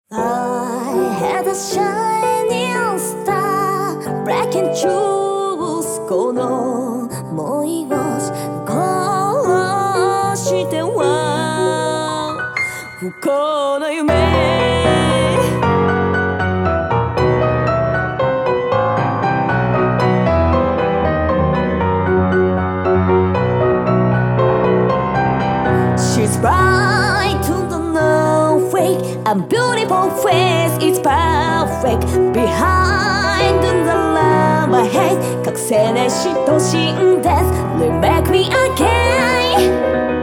I had a shining star, black and choose この想いを殺しては不幸な夢She's bright to the no fake and beautiful face is perfect behind the love I hate 隠せない嫉心です Remake me again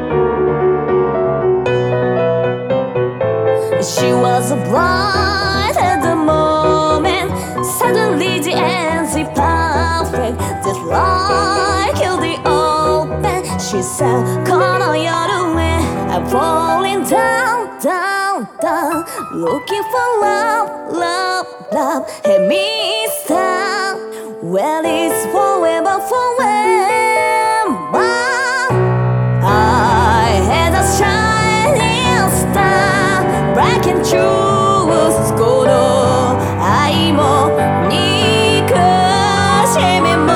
She was blind at the moment Suddenly the end is perfect Just like the open She said この夜へI'm falling down, down, down Looking for love, love, love Hey mister Where is forever, forever I had a shining star Black and choose この愛も憎しみも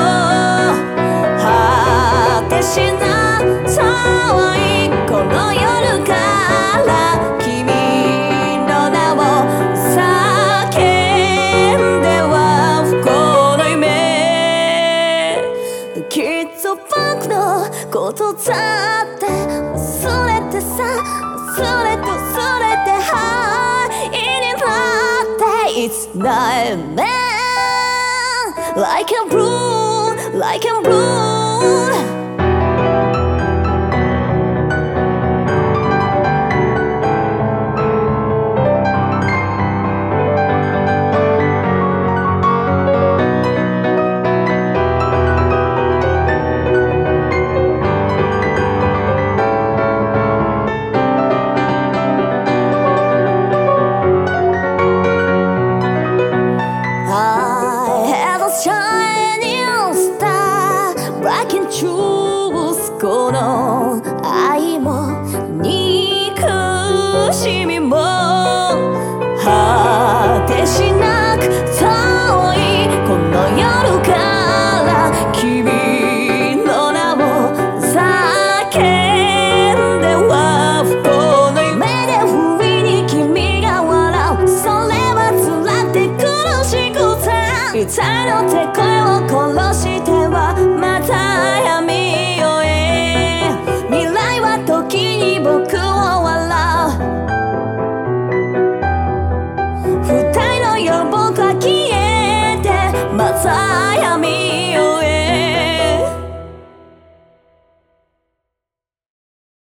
果てしな遠いこの夜から君の名を叫んでは不幸の夢きっと僕のことだって忘れてさ忘れてはいになって It's nightmare Like a blue Like a blue Shining star Black and choose この愛も憎しみも果てしなく遠いこの夜から君の名を叫んでは不幸の夢で不意に君が笑うそれは辛くて苦しくて痛いの手声を殺してはまた闇夜へ未来は時に僕を笑う二人の夜僕は消えてまた闇